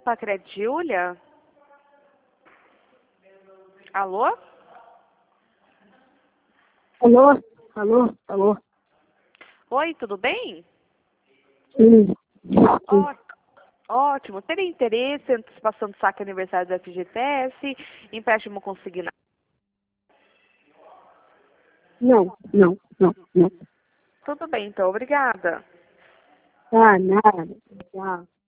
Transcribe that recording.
com a Credit Júlia? Alô? Alô? Alô? Alô? Oi, tudo bem? Sim. Ótimo. Teria interesse em antecipação do saque aniversário do FGTS, empréstimo consignado? Não. Tudo bem, então. Obrigada. Ah, nada. Tchau.